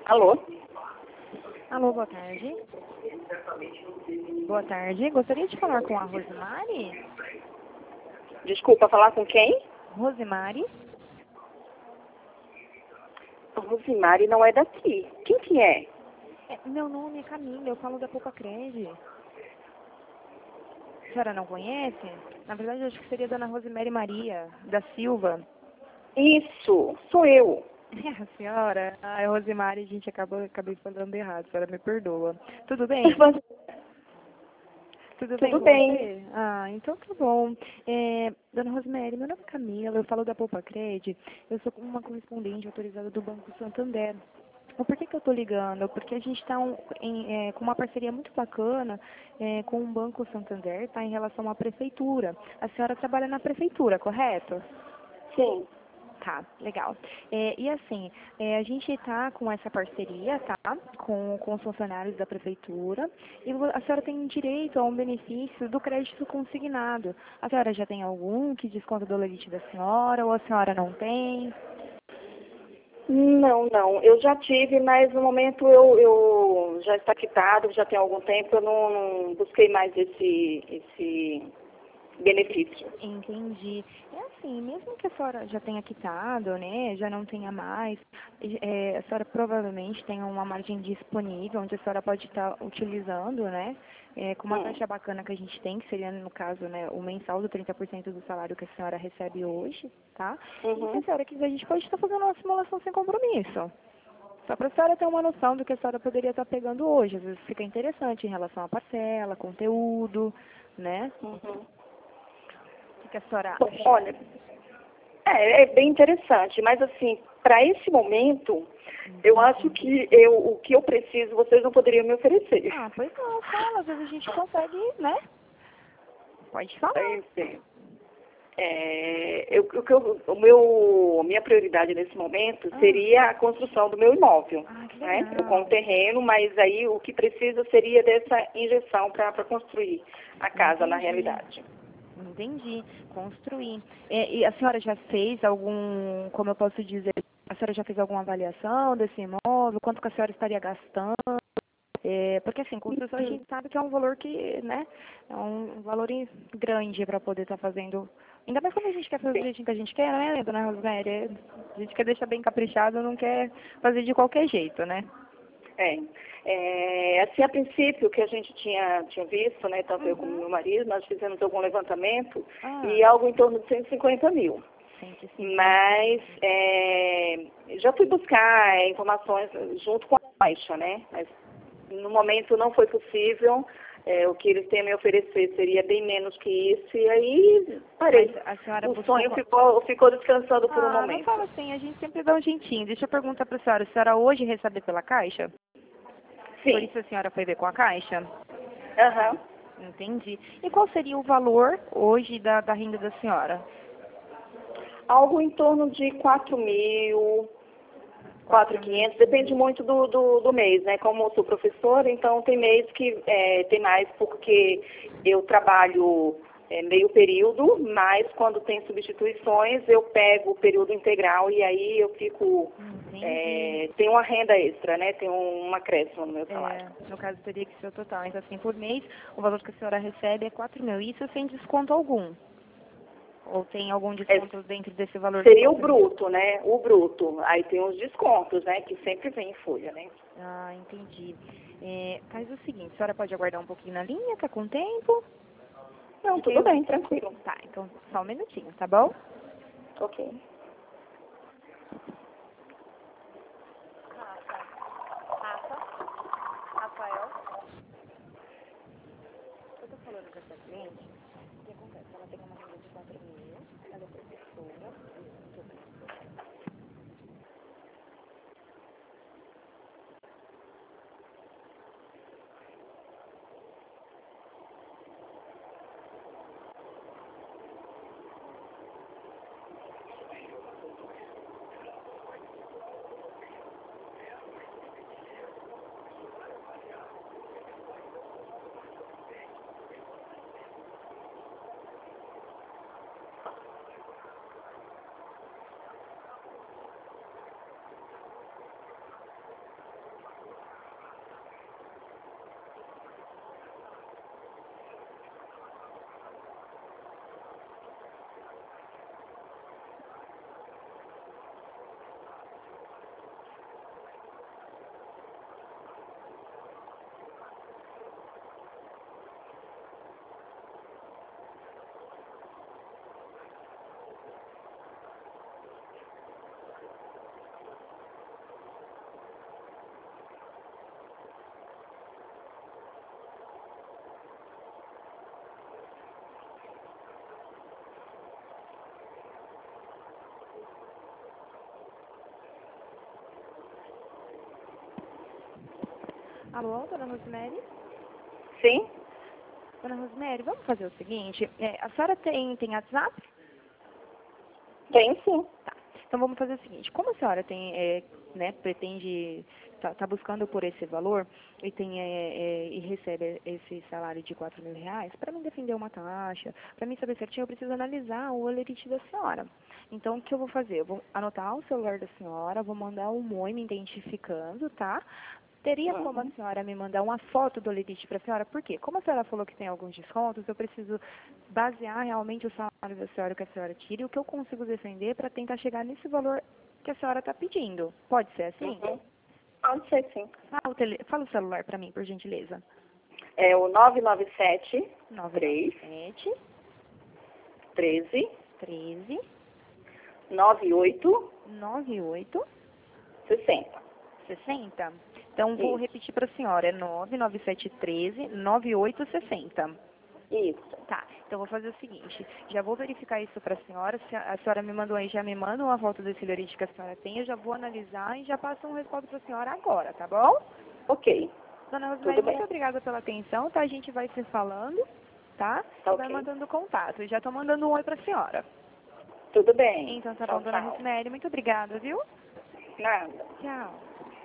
Alô? Alô, boa tarde. Boa tarde. Gostaria de falar com a Rosemary? Desculpa, falar com quem? Rosemary? A Rosimari não é daqui. Quem que é? Meu nome é Camila, eu falo da Poupa Cred. A senhora não conhece? Na verdade, eu acho que seria a dona Rosemary Maria da Silva. Isso, sou eu. É a senhora? Ah, é Rosemary, gente, acabei falando errado, a senhora me perdoa. Tudo bem? Tudo bem Tudo com bem. você? Ah, então tá bom. Dona Rosemary, meu nome é Camila, eu falo da Poupa Cred, eu sou uma correspondente autorizada do Banco Santander. Por que eu estou ligando? Porque a gente está com uma parceria muito bacana com o Banco Santander, tá, em relação à prefeitura. A senhora trabalha na prefeitura, correto? Sim. Tá, legal. E assim, a gente está com essa parceria, tá? Com os funcionários da prefeitura. E a senhora tem direito a um benefício do crédito consignado. A senhora já tem algum que desconta do limite da senhora ou a senhora não tem? Não. Eu já tive, mas no momento eu já está quitado, já tem algum tempo, eu não busquei mais esse benefício. Entendi. É assim, mesmo que a senhora já tenha quitado, né, já não tenha mais, a senhora provavelmente tem uma margem disponível, onde a senhora pode estar utilizando, né, com uma taxa bacana que a gente tem, que seria, no caso, né, o mensal do 30% do salário que a senhora recebe hoje, tá? E se a senhora quiser, a gente pode estar fazendo uma simulação sem compromisso. Só para a senhora ter uma noção do que a senhora poderia estar pegando hoje. Às vezes fica interessante em relação à parcela, conteúdo, né? O que a senhora Bom, acha? olha, é bem interessante, mas assim, para esse momento, eu acho que o que eu preciso, vocês não poderiam me oferecer. Ah, pois não, fala. Às vezes a gente consegue, né? Pode falar. Enfim. Minha prioridade nesse momento seria a construção do meu imóvel, Ah, que né? Eu com o legal. terreno, mas aí o que precisa seria dessa injeção para construir a casa na Entendi. realidade. Entendi. Construir. E a senhora já fez algum, como eu posso dizer, a senhora já fez alguma avaliação desse imóvel? Quanto que a senhora estaria gastando? Porque assim, construção a gente sabe que é um valor que, né, é um valor grande para poder estar fazendo. Ainda mais quando a gente quer fazer do jeitinho que a gente quer, né, dona Rosemary? A gente quer deixar bem caprichado, não quer fazer de qualquer jeito, né? Assim, a princípio, o que a gente tinha visto, né, tanto eu como meu marido, nós fizemos algum levantamento e algo em torno de 150 mil. 150. Mas já fui buscar informações junto com a Caixa, né? Mas no momento não foi possível. O que eles têm a me oferecer seria bem menos que isso, e aí parei. Mas a senhora O buscou... sonho ficou descansando por um não momento. fala assim, a gente sempre dá um jeitinho. Deixa eu perguntar para a senhora hoje recebe pela Caixa? Por Sim. isso a senhora foi ver com a Caixa? Aham. Entendi. E qual seria o valor hoje da renda da senhora? Algo em torno de 4 mil, 4.500, depende muito do mês, né? Como eu sou professora, então tem mês que tem mais porque eu trabalho meio período, mas quando tem substituições eu pego o período integral e aí eu fico, tenho uma renda extra, né? Tenho um acréscimo no meu salário. No caso teria que ser o total. Então assim, por mês, o valor que a senhora recebe é 4 mil. Isso sem desconto algum? Ou tem algum desconto dentro desse valor? Seria o bruto, né? O bruto. Aí tem os descontos, né? Que sempre vem em folha, né? Ah, entendi. Faz o seguinte, a senhora pode aguardar um pouquinho na linha, tá com tempo? Não, tudo bem, tranquilo. Tá, então só um minutinho, tá bom? Ok. Rafael, eu tô falando com essa cliente, o que acontece? Ela tem uma renda de 4 mil, ela é professora, Alô, dona Rosemary? Sim? Dona Rosemary, vamos fazer o seguinte, a senhora tem WhatsApp? Tem sim. Tá. Então vamos fazer o seguinte, como a senhora tem, né, pretende, tá buscando por esse valor e e recebe esse salário de R$ 4.000, para mim defender uma taxa, para mim saber certinho, eu preciso analisar o holerite da senhora. Então o que eu vou fazer? Eu vou anotar o celular da senhora, vou mandar um oi me identificando, tá? Teria como a Uhum. senhora me mandar uma foto do holerite para a senhora? Por quê? Como a senhora falou que tem alguns descontos, eu preciso basear realmente o salário da senhora que a senhora tira e o que eu consigo defender para tentar chegar nesse valor que a senhora está pedindo. Pode ser assim? Uhum. Pode ser sim. Fala o celular para mim, por gentileza. É o 997 3 997 13 13 98 98 60. 60. Então, vou Isso. repetir para a senhora. É 99713 9860. Isso. Tá, então vou fazer o seguinte, já vou verificar isso para a senhora, se a senhora me mandou aí, já me manda uma foto desse holerite que a senhora tem, eu já vou analisar e já passo um respaldo para a senhora agora, tá bom? Ok. Dona Rosemary, Tudo bem. muito obrigada pela atenção, tá? A gente vai se falando, tá? Tá E vai ok. mantendo contato, e já tô mandando um oi para a senhora. Tudo bem. Então tá bom, Tchau, Dona tchau. Rosemary, muito obrigada, viu? Nada. Tchau.